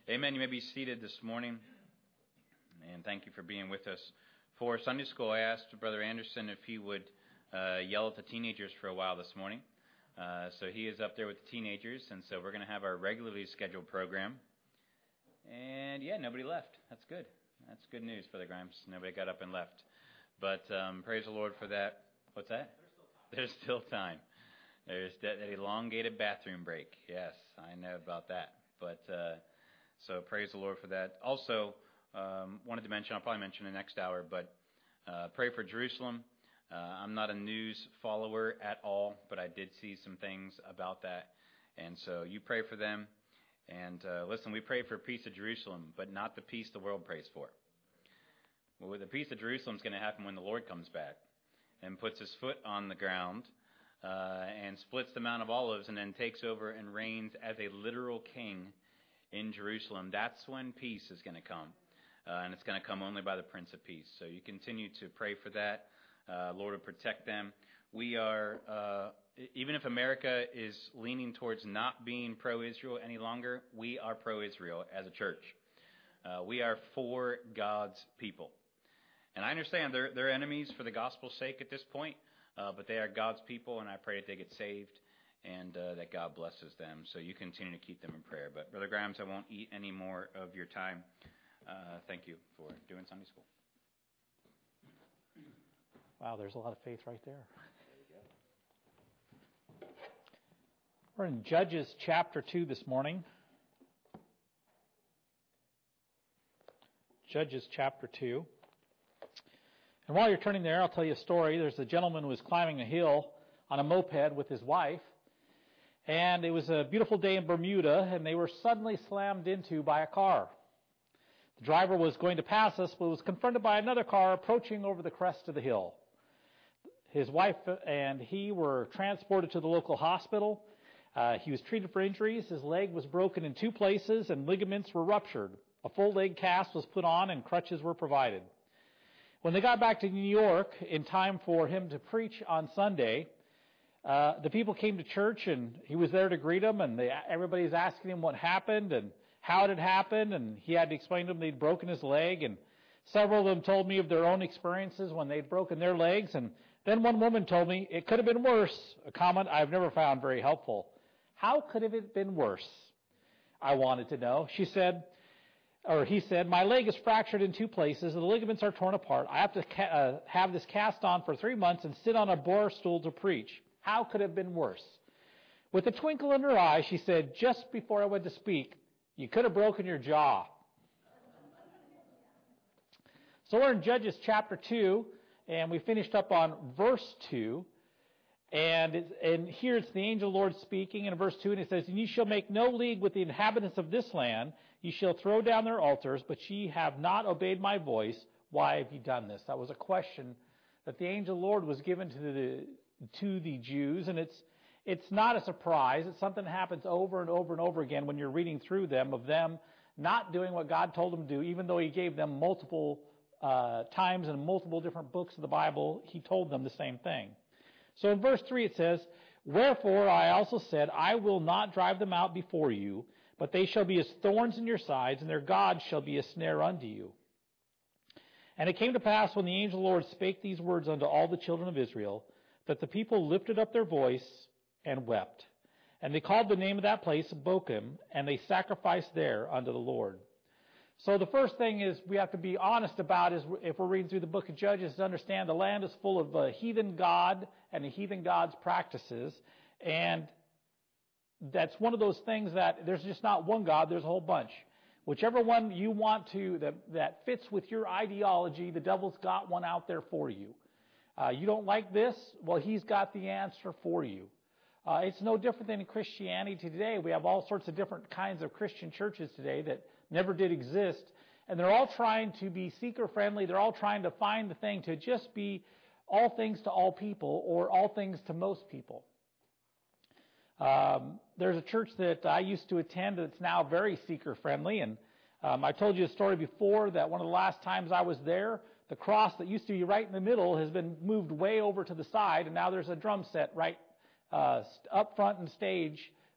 Amen. You may be seated this morning, and thank you for being with us. For Sunday school, I asked Brother Anderson if he would yell at the teenagers for a while this morning. So he is up there with the teenagers, and so we're going to have our regularly scheduled program. And yeah, nobody left. That's good. That's good news, Brother Grimes. Nobody got up and left. But praise the Lord for that. What's that? There's still time. There's that elongated bathroom break. Yes, I know about that. But so praise the Lord for that. Also, wanted to mention, I'll probably mention the next hour, but pray for Jerusalem. I'm not a news follower at all, but I did see some things about that. And so you pray for them. And listen, we pray for peace of Jerusalem, but not the peace the world prays for. Well, the peace of Jerusalem is going to happen when the Lord comes back and puts his foot on the ground and splits the Mount of Olives and then takes over and reigns as a literal king in Jerusalem. That's when peace is going to come. And it's going to come only by the Prince of Peace. So you continue to pray for that. Lord will protect them. We are, even if America is leaning towards not being pro-Israel any longer, we are pro-Israel as a church. We are for God's people. And I understand they're enemies for the gospel's sake at this point, but they are God's people, and I pray that they get saved and that God blesses them. So you continue to keep them in prayer. But Brother Grimes, I won't eat any more of your time. Thank you for doing Sunday school. Wow, there's a lot of faith right there. We're in Judges chapter 2 this morning. Judges chapter 2. And while you're turning there, I'll tell you a story. There's a gentleman who was climbing a hill on a moped with his wife. And it was a beautiful day in Bermuda, and they were suddenly slammed into by a car. The driver was going to pass us, but was confronted by another car approaching over the crest of the hill. His wife and he were transported to the local hospital. He was treated for injuries. His leg was broken in 2 places, and ligaments were ruptured. A full leg cast was put on, and crutches were provided. When they got back to New York in time for him to preach on Sunday, the people came to church, and he was there to greet them, and everybody's asking him what happened and how it had happened, and he had to explain to them they'd broken his leg, and several of them told me of their own experiences when they'd broken their legs, and then one woman told me it could have been worse, a comment I've never found very helpful. How could it have been worse? I wanted to know. He said, my leg is fractured in 2 places, and the ligaments are torn apart. I have to have this cast on for 3 months and sit on a bar stool to preach. How could it have been worse? With a twinkle in her eye, she said, just before I went to speak, you could have broken your jaw. So we're in Judges chapter 2, and we finished up on verse 2. And here it's the angel of the Lord speaking in verse 2, and it says, and ye shall make no league with the inhabitants of this land. Ye shall throw down their altars, but ye have not obeyed my voice. Why have ye done this? That was a question that the angel of the Lord was given to the Jews, and it's not a surprise. It's something that happens over and over and over again when you're reading through them, of them not doing what God told them to do, even though he gave them multiple times in multiple different books of the Bible, he told them the same thing. So in verse 3 it says, wherefore I also said, I will not drive them out before you, but they shall be as thorns in your sides, and their God shall be a snare unto you. And it came to pass, when the angel of the Lord spake these words unto all the children of Israel, that the people lifted up their voice and wept. And they called the name of that place Bochim, and they sacrificed there unto the Lord. So the first thing is we have to be honest about is, if we're reading through the book of Judges, to understand the land is full of a heathen god and a heathen god's practices. And that's one of those things that there's just not one God, there's a whole bunch. Whichever one you want to, that fits with your ideology, the devil's got one out there for you. You don't like this? Well, he's got the answer for you. It's no different than in Christianity today. We have all sorts of different kinds of Christian churches today that never did exist. And they're all trying to be seeker-friendly. They're all trying to find the thing to just be all things to all people, or all things to most people. There's a church that I used to attend that's now very seeker-friendly. And I told you a story before that one of the last times I was there, the cross that used to be right in the middle has been moved way over to the side, and now there's a drum set right up front and stage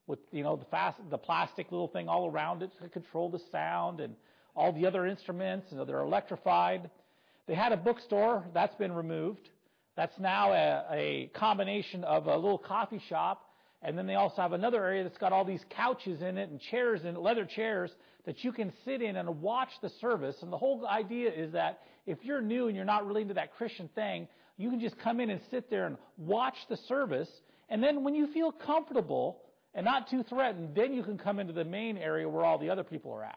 with, the plastic little thing all around it to control the sound and all the other instruments, they're electrified. They had a bookstore, that's been removed. That's now a combination of a little coffee shop, and then they also have another area that's got all these couches in it and chairs in it, leather chairs that you can sit in and watch the service. And the whole idea is that if you're new and you're not really into that Christian thing, you can just come in and sit there and watch the service. And then when you feel comfortable and not too threatened, then you can come into the main area where all the other people are at.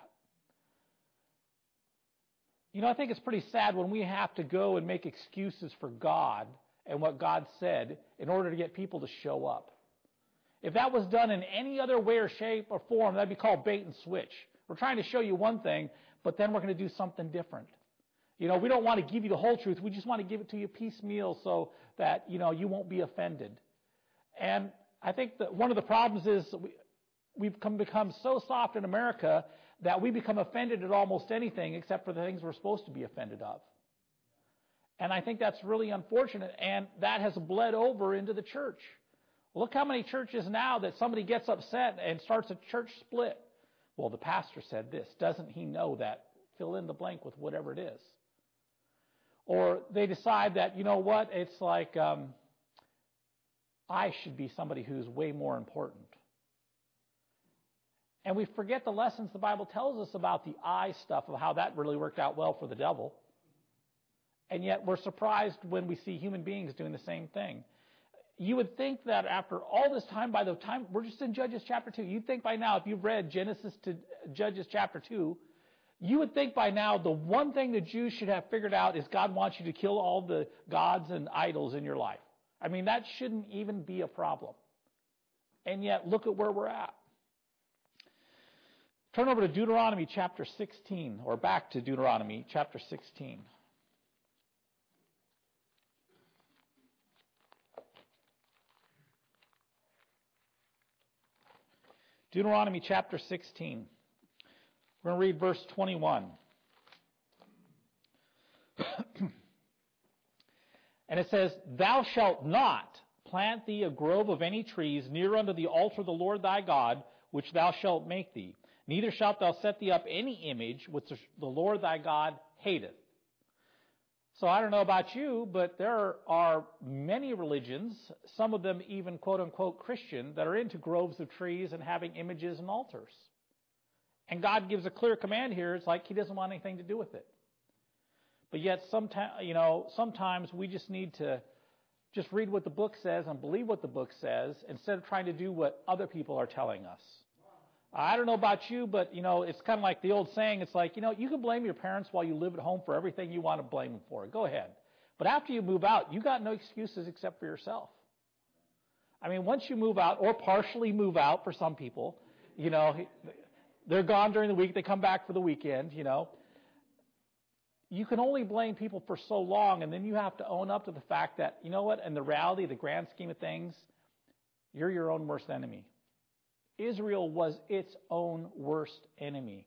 I think it's pretty sad when we have to go and make excuses for God and what God said in order to get people to show up. If that was done in any other way or shape or form, that'd be called bait and switch. We're trying to show you one thing, but then we're going to do something different. We don't want to give you the whole truth. We just want to give it to you piecemeal so that, you won't be offended. And I think that one of the problems is we've become so soft in America that we become offended at almost anything except for the things we're supposed to be offended of. And I think that's really unfortunate, and that has bled over into the church. Look how many churches now that somebody gets upset and starts a church split. Well, the pastor said this. Doesn't he know that? Fill in the blank with whatever it is. Or they decide that, it's like I should be somebody who's way more important. And we forget the lessons the Bible tells us about the I stuff, of how that really worked out well for the devil. And yet we're surprised when we see human beings doing the same thing. You would think that after all this time, by the time we're just in Judges chapter 2, you'd think by now, if you've read Genesis to Judges chapter 2, you would think by now the one thing the Jews should have figured out is God wants you to kill all the gods and idols in your life. I mean, that shouldn't even be a problem. And yet, look at where we're at. Turn over to Deuteronomy chapter 16, or back to Deuteronomy chapter 16. Deuteronomy chapter 16. We're going to read verse 21. And it says, Thou shalt not plant thee a grove of any trees near unto the altar of the Lord thy God, which thou shalt make thee. Neither shalt thou set thee up any image which the Lord thy God hateth. So I don't know about you, but there are many religions, some of them even quote-unquote Christian, that are into groves of trees and having images and altars. And God gives a clear command here. It's like he doesn't want anything to do with it. But yet sometimes we just need to just read what the book says and believe what the book says instead of trying to do what other people are telling us. I don't know about you, but, it's kind of like the old saying. It's like, you can blame your parents while you live at home for everything you want to blame them for. Go ahead. But after you move out, you got no excuses except for yourself. I mean, once you move out, or partially move out for some people, they're gone during the week, they come back for the weekend, You can only blame people for so long, and then you have to own up to the fact that, in the reality, the grand scheme of things, you're your own worst enemy. Israel was its own worst enemy.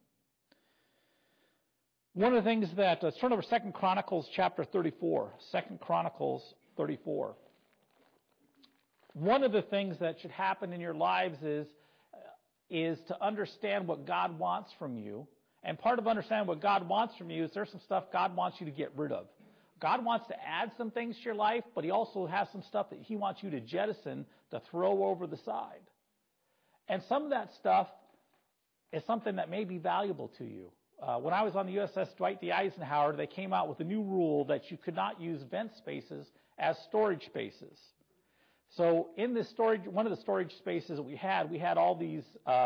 One of the things that, let's turn over 2 Chronicles chapter 34. 2 Chronicles 34. One of the things that should happen in your lives is to understand what God wants from you. And part of understanding what God wants from you is there's some stuff God wants you to get rid of. God wants to add some things to your life, but he also has some stuff that he wants you to jettison, to throw over the side. And some of that stuff is something that may be valuable to you. When I was on the USS Dwight D. Eisenhower, they came out with a new rule that you could not use vent spaces as storage spaces. So in this storage, one of the storage spaces that we had all these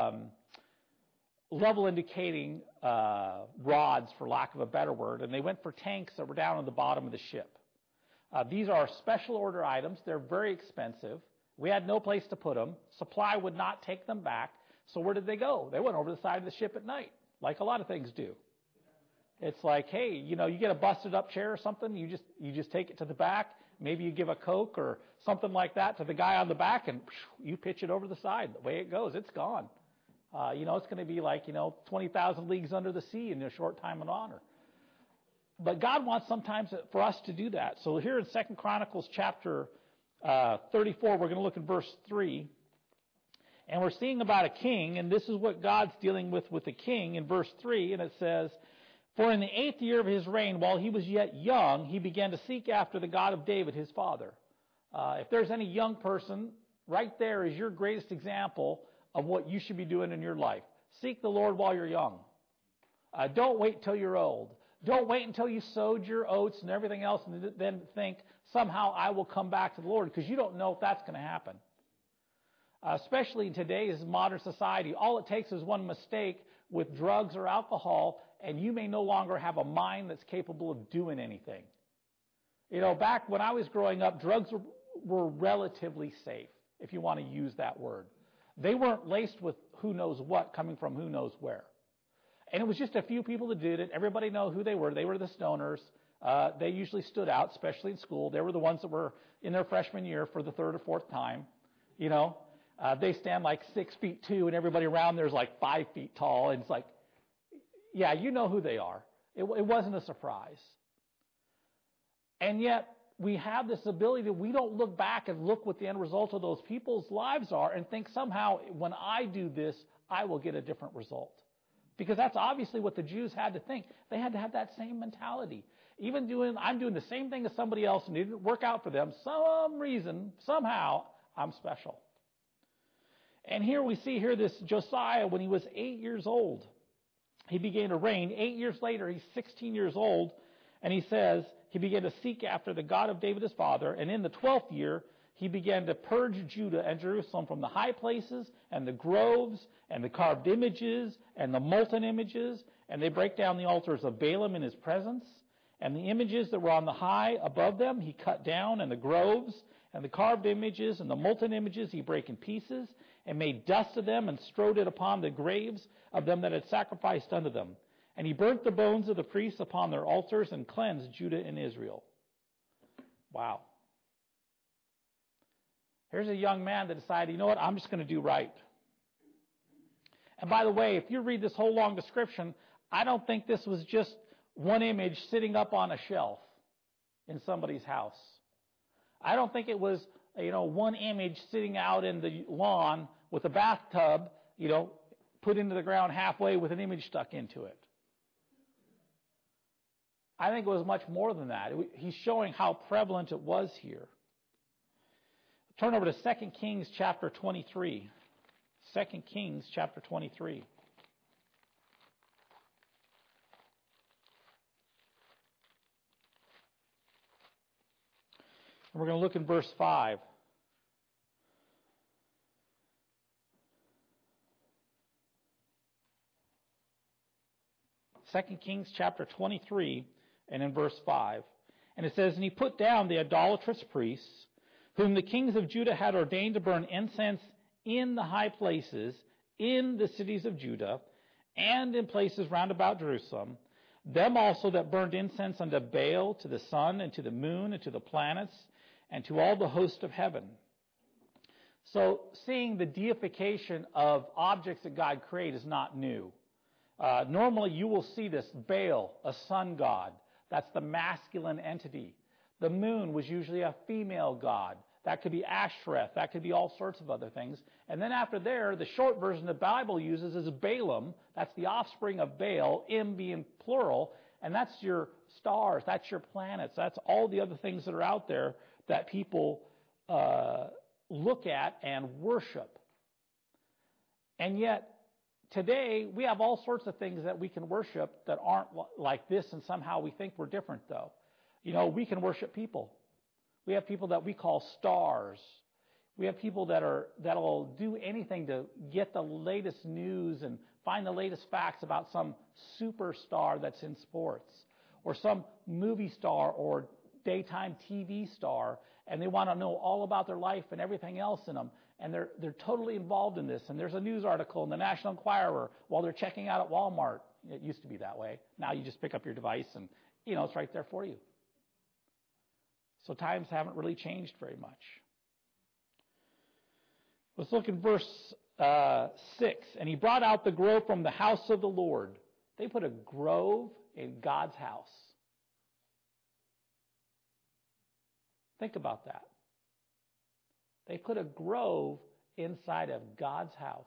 level indicating rods, for lack of a better word, and they went for tanks that were down on the bottom of the ship. These are special order items. They're very expensive. We had no place to put them. Supply would not take them back. So where did they go? They went over the side of the ship at night, like a lot of things do. It's like, hey, you get a busted up chair or something, you just take it to the back. Maybe you give a Coke or something like that to the guy on the back, and you pitch it over the side. The way it goes, it's gone. It's going to be like, 20,000 leagues under the sea in a short time of honor. But God wants sometimes for us to do that. So here in 2 Chronicles chapter 34, we're going to look at verse 3. And we're seeing about a king, and this is what God's dealing with the king in verse 3, and it says, "For in the 8th year of his reign, while he was yet young, he began to seek after the God of David, his father." If there's any young person, right there is your greatest example of what you should be doing in your life. Seek the Lord while you're young. Don't wait till you're old. Don't wait until you sowed your oats and everything else and then think, somehow I will come back to the Lord, because you don't know if that's going to happen. Especially in today's modern society, all it takes is one mistake with drugs or alcohol, and you may no longer have a mind that's capable of doing anything. Back when I was growing up, drugs were relatively safe, if you want to use that word. They weren't laced with who knows what coming from who knows where. And it was just a few people that did it. Everybody knew who they were. They were the stoners. They usually stood out, especially in school. They were the ones that were in their freshman year for the 3rd or 4th time. They stand like 6'2", and everybody around there is like 5 feet tall. And it's like, yeah, you know who they are. It wasn't a surprise. And yet, we have this ability that we don't look back and look what the end result of those people's lives are and think somehow when I do this, I will get a different result. Because that's obviously what the Jews had to think. They had to have that same mentality. I'm doing the same thing as somebody else and it didn't work out for them. Some reason, somehow, I'm special. And here we see this Josiah, when he was 8 years old, he began to reign. 8 years later, he's 16 years old, and he says he began to seek after the God of David his father, and in the 12th year, he began to purge Judah and Jerusalem from the high places and the groves and the carved images and the molten images, and they break down the altars of Baalim in his presence, and the images that were on the high above them he cut down, and the groves and the carved images and the molten images he brake in pieces, and made dust of them and strode it upon the graves of them that had sacrificed unto them. And he burnt the bones of the priests upon their altars and cleansed Judah and Israel. Wow. Here's a young man that decided, you know what, I'm just going to do right. And by the way, if you read this whole long description, I don't think this was just one image sitting up on a shelf in somebody's house. I don't think it was, one image sitting out in the lawn with a bathtub, put into the ground halfway with an image stuck into it. I think it was much more than that. He's showing how prevalent it was here. Turn over to 2 Kings chapter 23. 2 Kings chapter 23. And we're going to look in verse 5. Second Kings chapter 23 and in verse 5. And it says, "And he put down the idolatrous priests, whom the kings of Judah had ordained to burn incense in the high places, in the cities of Judah, and in places round about Jerusalem, them also that burned incense unto Baal, to the sun, and to the moon, and to the planets, and to all the host of heaven." So seeing the deification of objects that God created is not new. Normally you will see this. Baal, a sun god. That's the masculine entity. The moon was usually a female god. That could be Ashtoreth. That could be all sorts of other things. And then after there, the short version the Bible uses is Balaam. That's the offspring of Baal, M being plural. And that's your stars. That's your planets. That's all the other things that are out there that people look at and worship. And yet, today, we have all sorts of things that we can worship that aren't like this, and somehow we think we're different, though. We can worship people. We have people that we call stars. We have people that'll do anything to get the latest news and find the latest facts about some superstar that's in sports, or some movie star or daytime TV star, and they want to know all about their life and everything else in them. And they're totally involved in this. And there's a news article in the National Enquirer while they're checking out at Walmart. It used to be that way. Now you just pick up your device and, it's right there for you. So times haven't really changed very much. Let's look in verse 6. "And he brought out the grove from the house of the Lord." They put a grove in God's house. Think about that. They put a grove inside of God's house.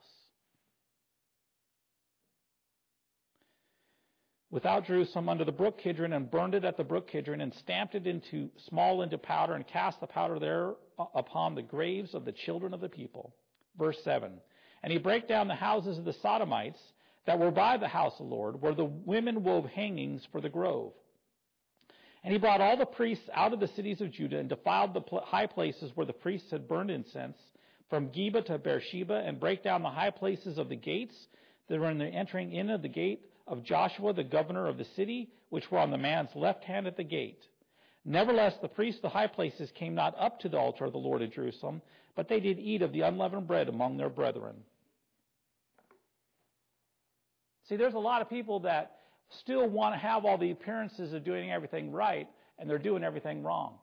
Without Jerusalem under the brook Kidron, and burned it at the brook Kidron, and stamped it into powder, and cast the powder there upon the graves of the children of the people. Verse 7. And he brake down the houses of the Sodomites that were by the house of the Lord, where the women wove hangings for the grove. And he brought all the priests out of the cities of Judah, and defiled the high places where the priests had burned incense, from Geba to Beersheba, and brake down the high places of the gates that were in the entering in of the gate of Joshua, the governor of the city, which were on the man's left hand at the gate. Nevertheless, the priests of the high places came not up to the altar of the Lord at Jerusalem, but they did eat of the unleavened bread among their brethren. See, there's a lot of people that still want to have all the appearances of doing everything right, and they're doing everything wrong.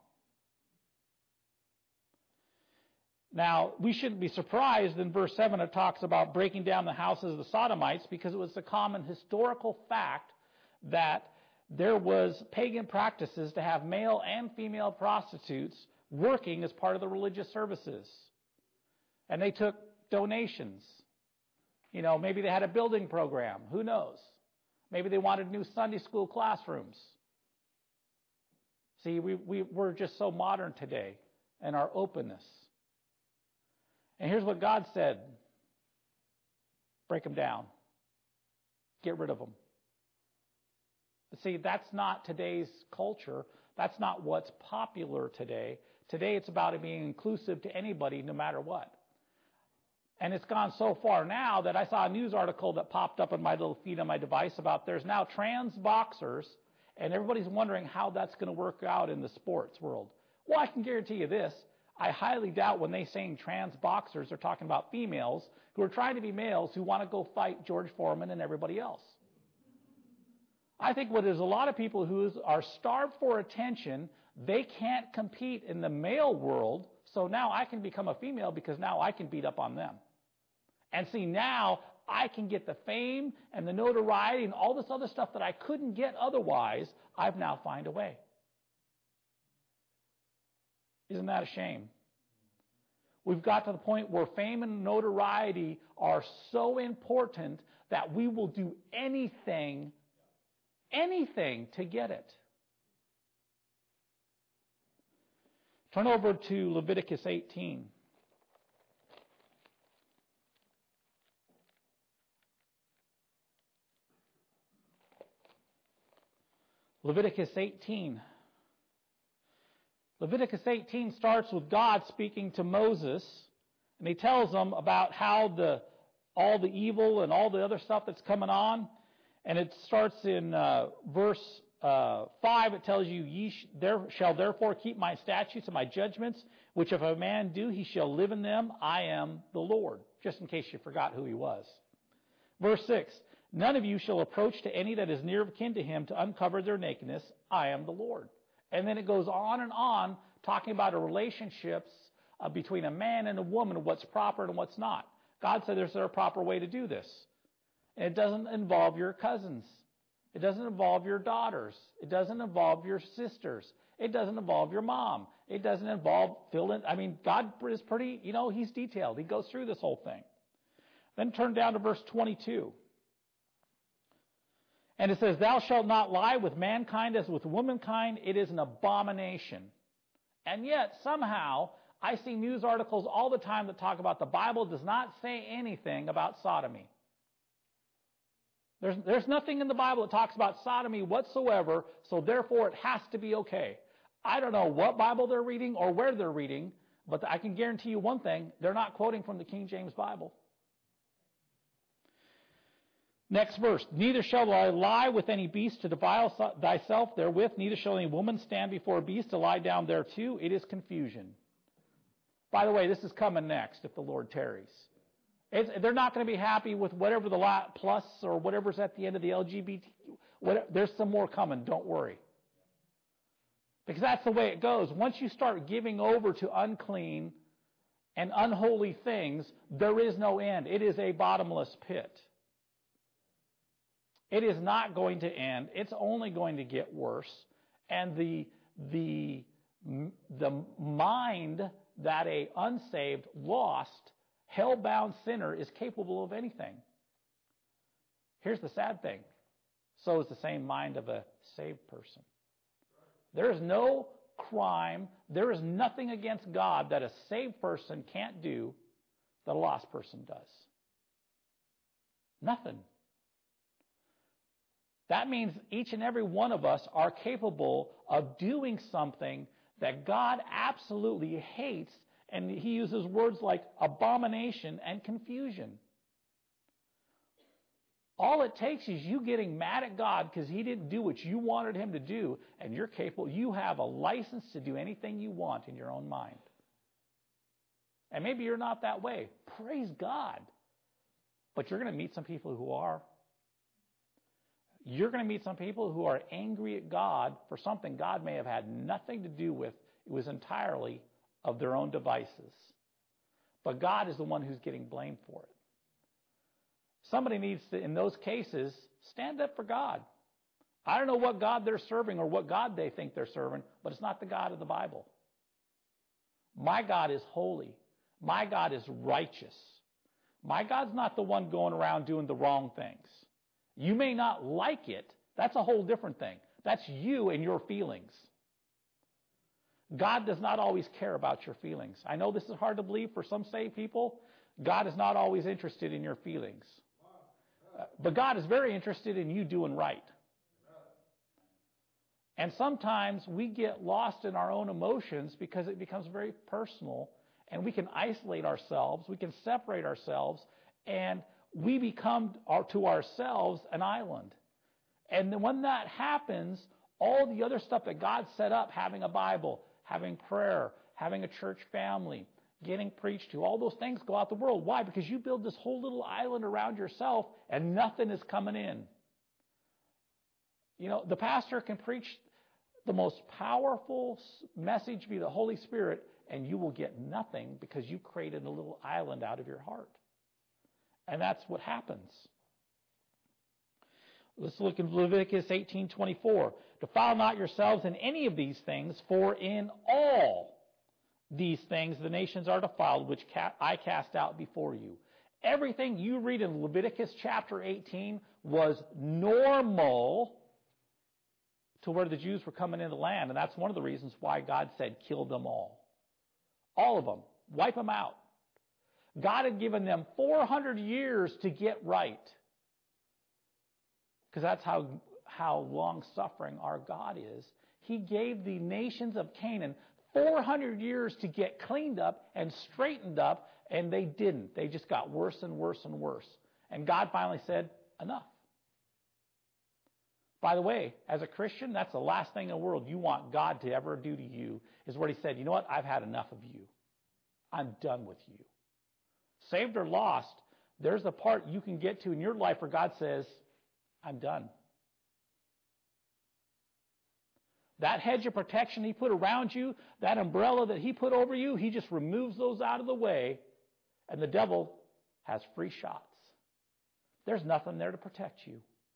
Now, we shouldn't be surprised in verse 7 it talks about breaking down the houses of the Sodomites, because it was a common historical fact that there was pagan practices to have male and female prostitutes working as part of the religious services. And they took donations. Maybe they had a building program. Who knows? Maybe they wanted new Sunday school classrooms. See, we're just so modern today in our openness. And here's what God said. Break them down. Get rid of them. But see, that's not today's culture. That's not what's popular today. Today it's about it being inclusive to anybody, no matter what. And it's gone so far now that I saw a news article that popped up on my little feed on my device about there's now trans boxers, and everybody's wondering how that's going to work out in the sports world. Well, I can guarantee you this. I highly doubt when they say trans boxers are talking about females who are trying to be males who want to go fight George Foreman and everybody else. I think there's a lot of people who are starved for attention. They can't compete in the male world, so now I can become a female because now I can beat up on them. And see, now I can get the fame and the notoriety and all this other stuff that I couldn't get otherwise. I've now found a way. Isn't that a shame? We've got to the point where fame and notoriety are so important that we will do anything to get it. Turn over to Leviticus 18. Leviticus 18. Leviticus 18 starts with God speaking to Moses, and he tells him about how all the evil and all the other stuff that's coming on. And it starts in verse 5. It tells you, shall therefore keep my statutes and my judgments, which if a man do, he shall live in them. I am the Lord. Just in case you forgot who he was. Verse 6. None of you shall approach to any that is near of kin to him to uncover their nakedness. I am the Lord. And then it goes on and on, talking about the relationships between a man and a woman, what's proper and what's not. God said there's a proper way to do this. And it doesn't involve your cousins. It doesn't involve your daughters. It doesn't involve your sisters. It doesn't involve your mom. It doesn't involve God is pretty, he's detailed. He goes through this whole thing. Then turn down to verse 22. And it says, thou shalt not lie with mankind as with womankind. It is an abomination. And yet, somehow, I see news articles all the time that talk about the Bible does not say anything about sodomy. There's nothing in the Bible that talks about sodomy whatsoever, so therefore it has to be okay. I don't know what Bible they're reading or where they're reading, but I can guarantee you one thing, they're not quoting from the King James Bible. Next verse, neither shall I lie with any beast to defile thyself therewith, neither shall any woman stand before a beast to lie down thereto. It is confusion. By the way, this is coming next if the Lord tarries. They're not going to be happy with whatever the plus or whatever's at the end of the LGBT. There's some more coming, don't worry. Because that's the way it goes. Once you start giving over to unclean and unholy things, there is no end. It is a bottomless pit. It is not going to end. It's only going to get worse. And the mind that a unsaved, lost, hell-bound sinner is capable of anything. Here's the sad thing. So is the same mind of a saved person. There is no crime, there is nothing against God that a saved person can't do that a lost person does. Nothing. That means each and every one of us are capable of doing something that God absolutely hates, and he uses words like abomination and confusion. All it takes is you getting mad at God because he didn't do what you wanted him to do, and you're capable. You have a license to do anything you want in your own mind. And maybe you're not that way. Praise God. But you're going to meet some people who are. You're going to meet some people who are angry at God for something God may have had nothing to do with. It was entirely of their own devices. But God is the one who's getting blamed for it. Somebody needs to, in those cases, stand up for God. I don't know what God they're serving or what God they think they're serving, but it's not the God of the Bible. My God is holy. My God is righteous. My God's not the one going around doing the wrong things. You may not like it. That's a whole different thing. That's you and your feelings. God does not always care about your feelings. I know this is hard to believe for some saved people. God is not always interested in your feelings. But God is very interested in you doing right. And sometimes we get lost in our own emotions because it becomes very personal, and we can isolate ourselves, we can separate ourselves, and we become to ourselves an island. And then when that happens, all the other stuff that God set up, having a Bible, having prayer, having a church family, getting preached to, all those things go out the world. Why? Because you build this whole little island around yourself and nothing is coming in. You know, the pastor can preach the most powerful message via the Holy Spirit, and you will get nothing because you created a little island out of your heart. And that's what happens. Let's look in Leviticus 18:24. Defile not yourselves in any of these things, for in all these things the nations are defiled, which I cast out before you. Everything you read in Leviticus chapter 18 was normal to where the Jews were coming into the land. And that's one of the reasons why God said, kill them all. All of them. Wipe them out. God had given them 400 years to get right. Because that's how long-suffering our God is. He gave the nations of Canaan 400 years to get cleaned up and straightened up, and they didn't. They just got worse and worse and worse. And God finally said, enough. By the way, as a Christian, that's the last thing in the world you want God to ever do to you, is where he said, you know what, I've had enough of you. I'm done with you. Saved or lost, there's a part you can get to in your life where God says, I'm done. That hedge of protection he put around you, that umbrella that he put over you, he just removes those out of the way, and the devil has free shots. There's nothing there to protect you.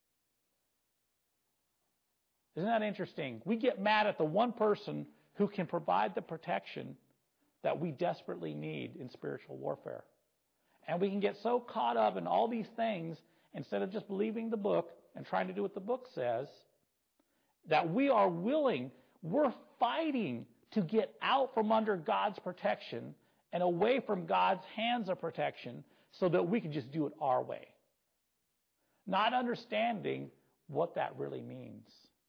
Isn't that interesting? We get mad at the one person who can provide the protection that we desperately need in spiritual warfare. And we can get so caught up in all these things, instead of just believing the book and trying to do what the book says, that we are willing, we're fighting to get out from under God's protection and away from God's hands of protection so that we can just do it our way. Not understanding what that really means.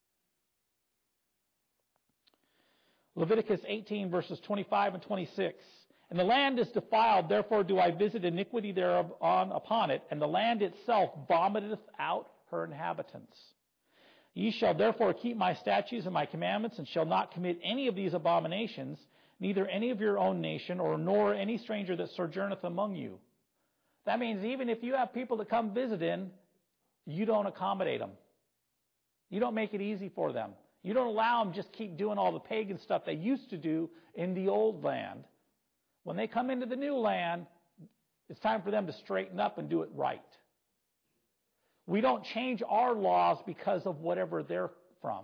Leviticus 18 verses 25 and 26. And the land is defiled, therefore do I visit iniquity thereon upon it, and the land itself vomiteth out her inhabitants. Ye shall therefore keep my statutes and my commandments, and shall not commit any of these abominations, neither any of your own nation, nor any stranger that sojourneth among you. That means even if you have people that come visit in, you don't accommodate them. You don't make it easy for them. You don't allow them just keep doing all the pagan stuff they used to do in the old land. When they come into the new land, it's time for them to straighten up and do it right. We don't change our laws because of whatever they're from.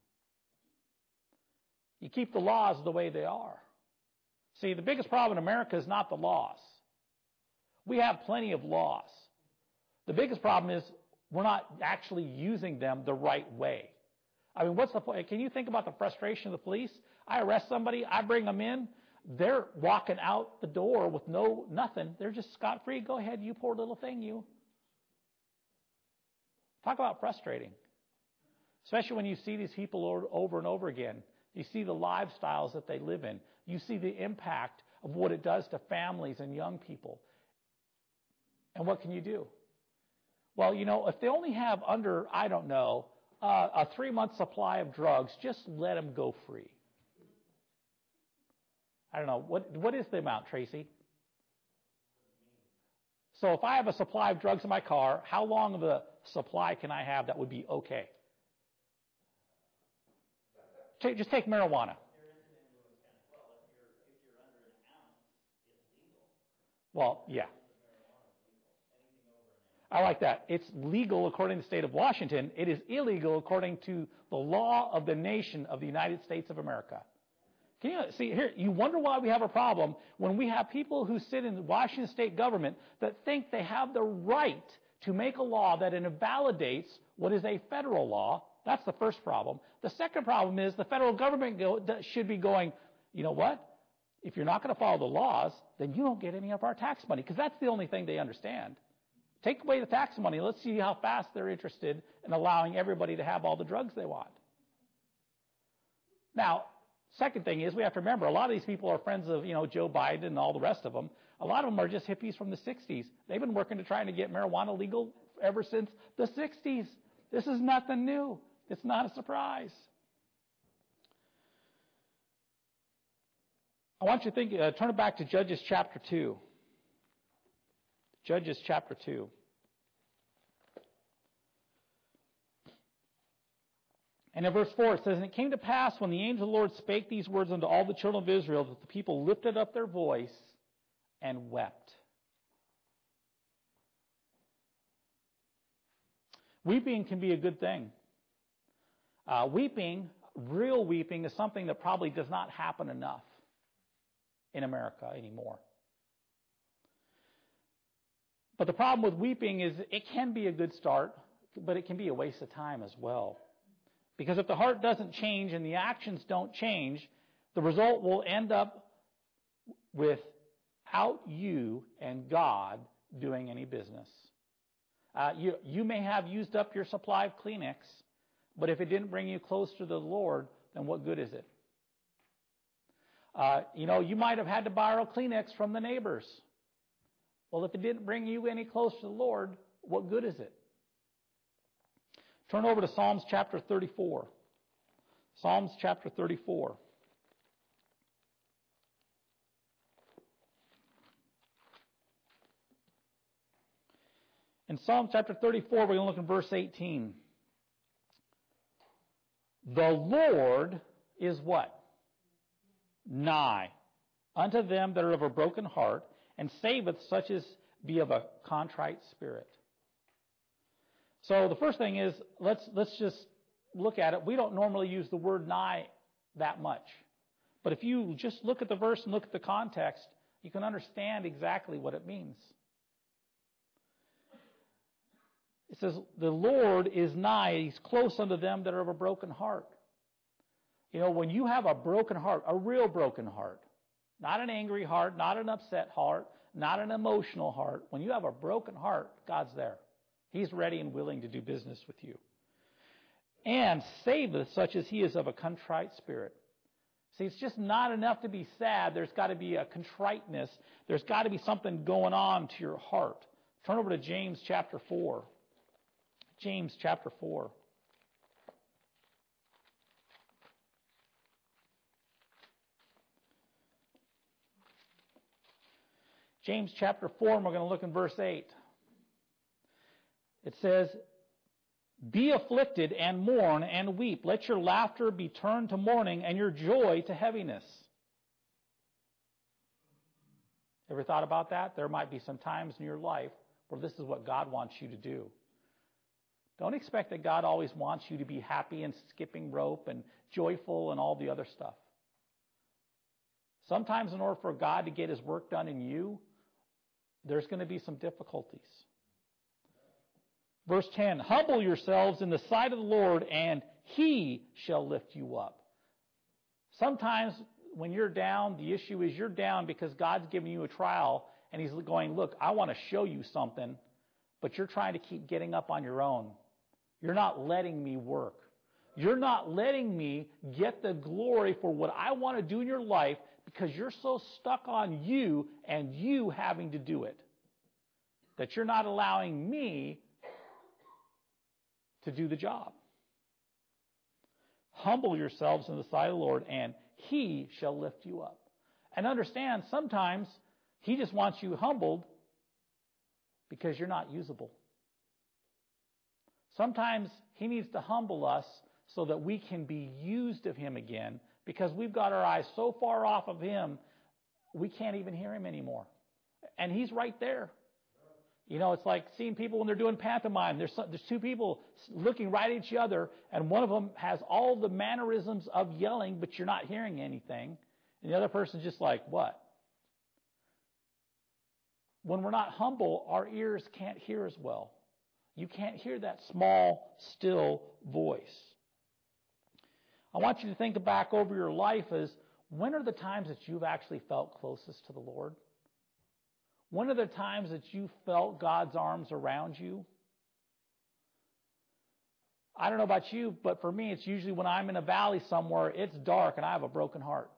You keep the laws the way they are. See, the biggest problem in America is not the laws. We have plenty of laws. The biggest problem is we're not actually using them the right way. I mean, what's the point? Can you think about the frustration of the police? I arrest somebody, I bring them in, they're walking out the door with nothing. They're just scot-free. Go ahead, you poor little thing, you. Talk about frustrating. Especially when you see these people over and over again. You see the lifestyles that they live in. You see the impact of what it does to families and young people. And what can you do? Well, if they only have under, I don't know, a 3-month supply of drugs, just let them go free. I don't know. What is the amount, Tracy? So if I have a supply of drugs in my car, how long of a supply can I have that would be okay? Just take marijuana. Well, yeah. I like that. It's legal according to the state of Washington. It is illegal according to the law of the nation of the United States of America. Can you see here? You wonder why we have a problem when we have people who sit in the Washington state government that think they have the right to make a law that invalidates what is a federal law. That's the first problem. The second problem is the federal government should be going, you know what? If you're not going to follow the laws, then you don't get any of our tax money, because that's the only thing they understand. Take away the tax money. Let's see how fast they're interested in allowing everybody to have all the drugs they want. Now, second thing is we have to remember a lot of these people are friends of, Joe Biden and all the rest of them. A lot of them are just hippies from the 60s. They've been working to trying to get marijuana legal ever since the 60s. This is nothing new. It's not a surprise. I want you to think, turn it back to Judges chapter 2. Judges chapter 2. And in verse 4 it says, "And it came to pass when the angel of the Lord spake these words unto all the children of Israel, that the people lifted up their voice and wept." Weeping can be a good thing. Real weeping, is something that probably does not happen enough in America anymore. But the problem with weeping is it can be a good start, but it can be a waste of time as well. Because if the heart doesn't change and the actions don't change, the result will end up without you and God doing any business. You may have used up your supply of Kleenex, but if it didn't bring you close to the Lord, then what good is it? You might have had to borrow Kleenex from the neighbors. Well, if it didn't bring you any closer to the Lord, what good is it? Turn over to Psalms chapter 34. Psalms chapter 34. In Psalm chapter 34, we're going to look in verse 18. The Lord is what? Nigh unto them that are of a broken heart, and saveth such as be of a contrite spirit. So the first thing is, let's just look at it. We don't normally use the word nigh that much. But if you just look at the verse and look at the context, you can understand exactly what it means. It says, the Lord is nigh, He's close unto them that are of a broken heart. When you have a broken heart, a real broken heart, not an angry heart, not an upset heart, not an emotional heart. When you have a broken heart, God's there. He's ready and willing to do business with you. And saveth such as he is of a contrite spirit. See, it's just not enough to be sad. There's got to be a contriteness. There's got to be something going on to your heart. Turn over to James chapter 4. James chapter 4. James chapter 4, and we're going to look in verse 8. It says, "Be afflicted and mourn and weep. Let your laughter be turned to mourning and your joy to heaviness." Ever thought about that? There might be some times in your life where this is what God wants you to do. Don't expect that God always wants you to be happy and skipping rope and joyful and all the other stuff. Sometimes in order for God to get His work done in you, there's going to be some difficulties. Verse 10, humble yourselves in the sight of the Lord, and He shall lift you up. Sometimes when you're down, the issue is you're down because God's giving you a trial, and He's going, look, I want to show you something, but you're trying to keep getting up on your own. You're not letting me work. You're not letting me get the glory for what I want to do in your life because you're so stuck on you and you having to do it that you're not allowing me to do the job. Humble yourselves in the sight of the Lord, and He shall lift you up. And understand, sometimes He just wants you humbled because you're not usable. Sometimes He needs to humble us so that we can be used of Him again, because we've got our eyes so far off of Him, we can't even hear Him anymore. And He's right there. You know, it's like seeing people when they're doing pantomime. There's two people looking right at each other, and one of them has all the mannerisms of yelling, but you're not hearing anything. And the other person's just like, what? When we're not humble, our ears can't hear as well. You can't hear that small, still voice. I want you to think back over your life as, when are the times that you've actually felt closest to the Lord? When are the times that you felt God's arms around you? I don't know about you, but for me, it's usually when I'm in a valley somewhere, it's dark, and I have a broken heart.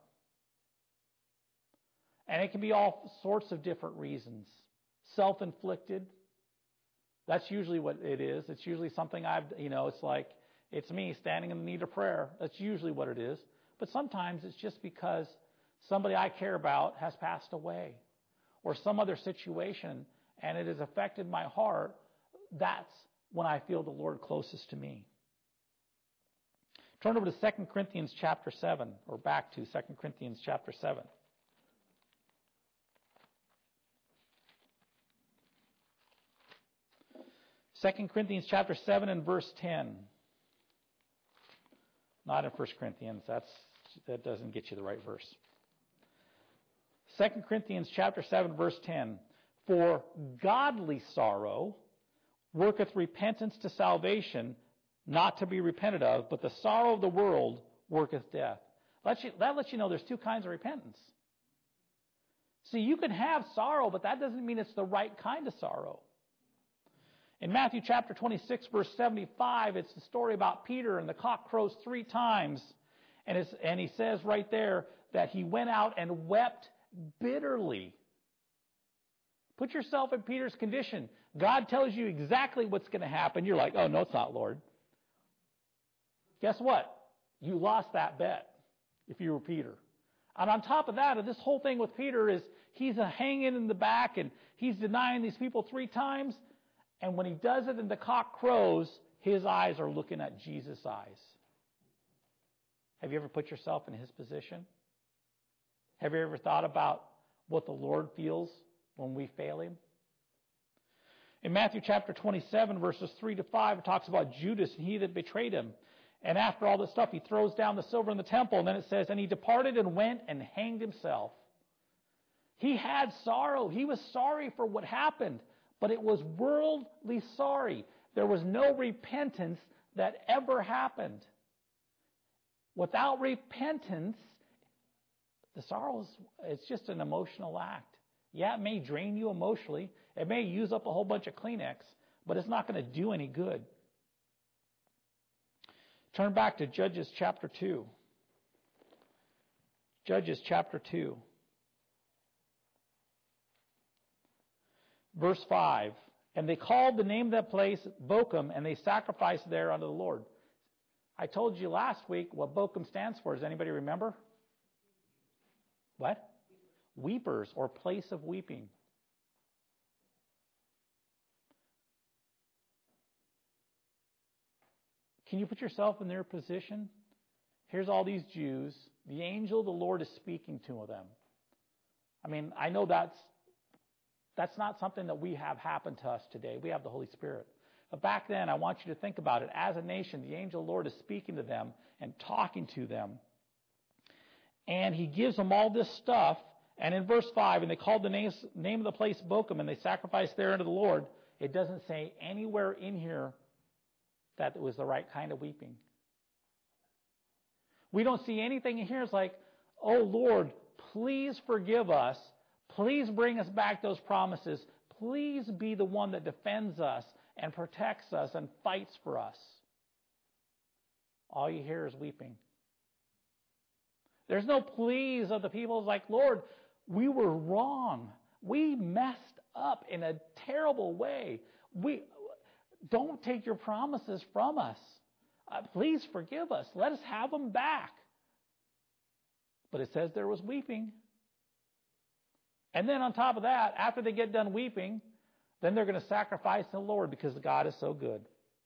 And it can be all sorts of different reasons. Self-inflicted. That's usually what it is. It's usually something it's like, it's me standing in the need of prayer. That's usually what it is. But sometimes it's just because somebody I care about has passed away, or some other situation, and it has affected my heart. That's when I feel the Lord closest to me. Turn over to 2 Corinthians chapter 7, or back to 2 Corinthians chapter 7. 2 Corinthians chapter 7 and verse 10. Not in 1 Corinthians. That doesn't get you the right verse. 2 Corinthians chapter 7, verse 10. For godly sorrow worketh repentance to salvation, not to be repented of, but the sorrow of the world worketh death. That lets you know there's two kinds of repentance. See, you can have sorrow, but that doesn't mean it's the right kind of sorrow. In Matthew chapter 26, verse 75, it's the story about Peter, and the cock crows 3 times. And he says right there that he went out and wept bitterly. Put yourself in Peter's condition. God tells you exactly what's going to happen. You're like, oh, no, it's not, Lord. Guess what? You lost that bet if you were Peter. And on top of that, this whole thing with Peter is he's hanging in the back, and he's denying these people 3 times. And when he does it and the cock crows, his eyes are looking at Jesus' eyes. Have you ever put yourself in his position? Have you ever thought about what the Lord feels when we fail him? In Matthew chapter 27, verses 3 to 5, it talks about Judas and he that betrayed him. And after all this stuff, he throws down the silver in the temple. And then it says, and he departed and went and hanged himself. He had sorrow. He was sorry for what happened. But it was worldly sorry. There was no repentance that ever happened. Without repentance, the sorrow it's just an emotional act. Yeah, it may drain you emotionally. It may use up a whole bunch of Kleenex, but it's not going to do any good. Turn back to Judges chapter 2. Judges chapter 2. Verse 5, and they called the name of that place Bochum, and they sacrificed there unto the Lord. I told you last week what Bochum stands for. Does anybody remember? What? Weepers, or place of weeping. Can you put yourself in their position? Here's all these Jews. The angel of the Lord is speaking to them. I mean, I know that's not something that we have happen to us today. We have the Holy Spirit. But back then, I want you to think about it. As a nation, the angel of the Lord is speaking to them and talking to them. And he gives them all this stuff. And in verse 5, and they called the name of the place Bochum, and they sacrificed there unto the Lord. It doesn't say anywhere in here that it was the right kind of weeping. We don't see anything in here. It's like, oh Lord, please forgive us. Please bring us back those promises. Please be the one that defends us and protects us and fights for us. All you hear is weeping. There's no pleas of the people. It's like, Lord, we were wrong. We messed up in a terrible way. Don't take your promises from us. Please forgive us. Let us have them back. But it says there was weeping. And then on top of that, after they get done weeping, then they're going to sacrifice the Lord because God is so good.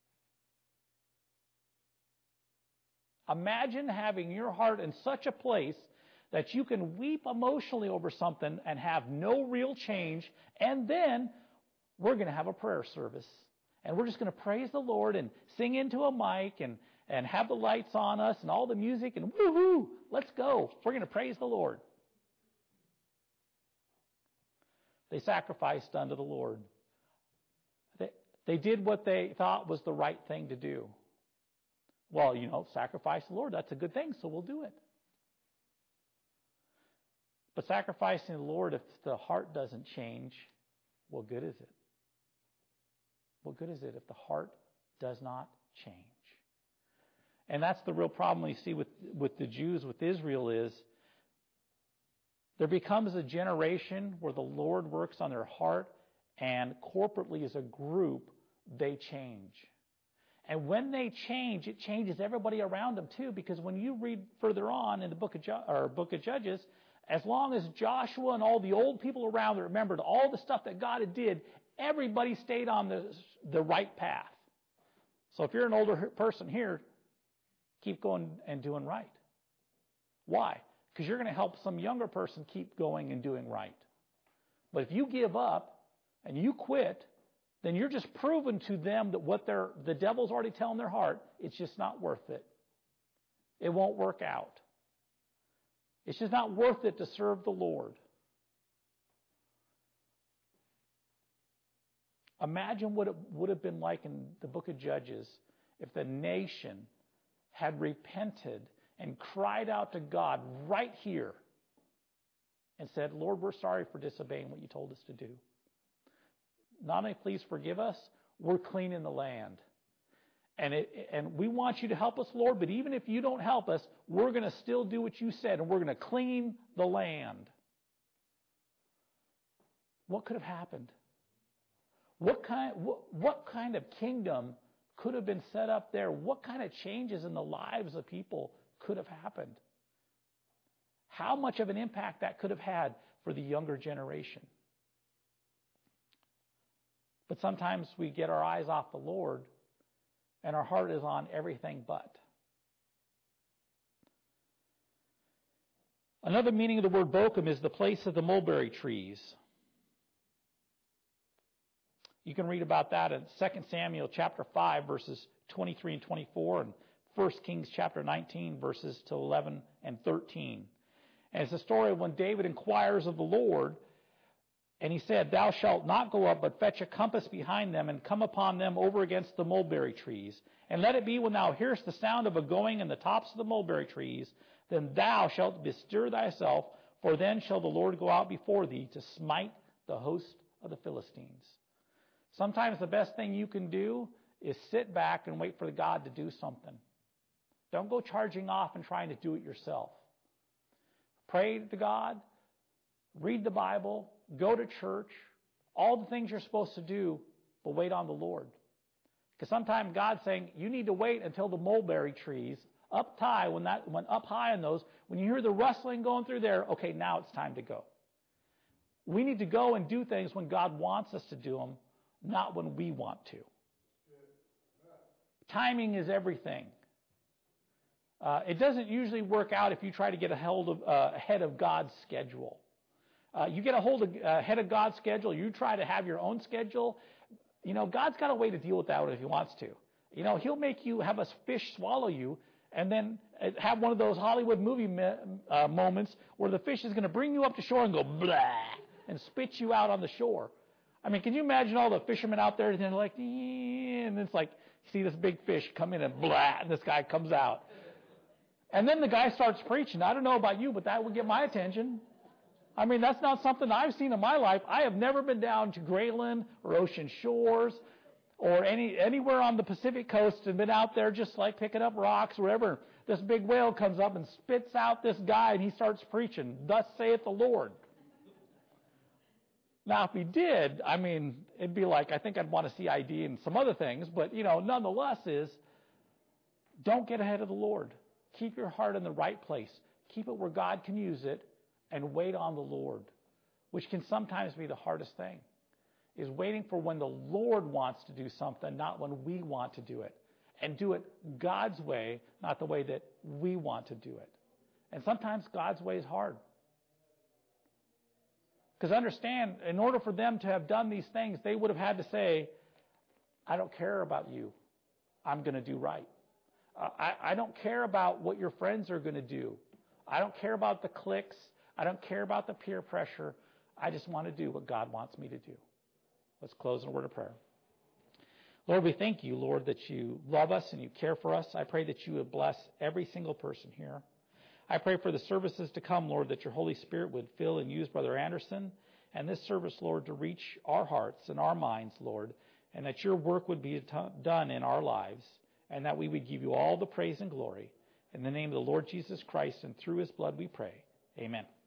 Imagine having your heart in such a place that you can weep emotionally over something and have no real change, and then we're going to have a prayer service. And we're just going to praise the Lord and sing into a mic and have the lights on us and all the music and woo-hoo, let's go. We're going to praise the Lord. They sacrificed unto the Lord. They did what they thought was the right thing to do. Well, sacrifice the Lord, that's a good thing, so we'll do it. But sacrificing the Lord, if the heart doesn't change, what good is it? What good is it if the heart does not change? And that's the real problem we see with the Jews, with Israel, is there becomes a generation where the Lord works on their heart, and corporately as a group, they change. And when they change, it changes everybody around them too, because when you read further on in the book of Judges, as long as Joshua and all the old people around remembered all the stuff that God had did, everybody stayed on the right path. So if you're an older person here, keep going and doing right. Why? Because you're going to help some younger person keep going and doing right. But if you give up and you quit, then you're just proving to them that what the devil's already telling their heart, it's just not worth it. It won't work out. It's just not worth it to serve the Lord. Imagine what it would have been like in the book of Judges if the nation had repented and cried out to God right here and said, Lord, we're sorry for disobeying what you told us to do. Not only please forgive us, we're cleaning the land. And we want you to help us, Lord, but even if you don't help us, we're going to still do what you said, and we're going to clean the land. What could have happened? What kind of kingdom could have been set up there? What kind of changes in the lives of people could have happened? How much of an impact that could have had for the younger generation? But sometimes we get our eyes off the Lord, and our heart is on everything but. Another meaning of the word Bochum is the place of the mulberry trees. You can read about that in 2 Samuel chapter 5, verses 23 and 24, and 1 Kings chapter 19, verses to 11 and 13. And it's a story of when David inquires of the Lord, and he said, Thou shalt not go up, but fetch a compass behind them, and come upon them over against the mulberry trees. And let it be when thou hearest the sound of a going in the tops of the mulberry trees, then thou shalt bestir thyself, for then shall the Lord go out before thee to smite the host of the Philistines. Sometimes the best thing you can do is sit back and wait for God to do something. Don't go charging off and trying to do it yourself. Pray to God, read the Bible, go to church, all the things you're supposed to do, but wait on the Lord. Because sometimes God's saying, you need to wait until the mulberry trees, up high, when up high on those, when you hear the rustling going through there, okay, now it's time to go. We need to go and do things when God wants us to do them, not when we want to. Timing is everything. It doesn't usually work out if you try to get ahead of God's schedule. You get ahead of God's schedule, you try to have your own schedule. God's got a way to deal with that if he wants to. He'll make you have a fish swallow you, and then have one of those Hollywood movie moments where the fish is going to bring you up to shore and go blah and spit you out on the shore. I mean, can you imagine all the fishermen out there and they're like, and it's like, you see this big fish come in and blah, and this guy comes out. And then the guy starts preaching. I don't know about you, but that would get my attention. I mean, that's not something I've seen in my life. I have never been down to Grayland or Ocean Shores or anywhere on the Pacific coast and been out there just like picking up rocks or whatever. This big whale comes up and spits out this guy and he starts preaching, "Thus saith the Lord." Now, if he did, I mean, it'd be like, I think I'd want to see ID and some other things, but, nonetheless don't get ahead of the Lord. Keep your heart in the right place. Keep it where God can use it and wait on the Lord, which can sometimes be the hardest thing, is waiting for when the Lord wants to do something, not when we want to do it. And do it God's way, not the way that we want to do it. And sometimes God's way is hard. Because understand, in order for them to have done these things, they would have had to say, "I don't care about you. I'm going to do right. I don't care about what your friends are going to do. I don't care about the cliques. I don't care about the peer pressure. I just want to do what God wants me to do." Let's close in a word of prayer. Lord, we thank you, Lord, that you love us and you care for us. I pray that you would bless every single person here. I pray for the services to come, Lord, that your Holy Spirit would fill and use Brother Anderson and this service, Lord, to reach our hearts and our minds, Lord, and that your work would be done in our lives, and that we would give you all the praise and glory. In the name of the Lord Jesus Christ and through his blood we pray. Amen.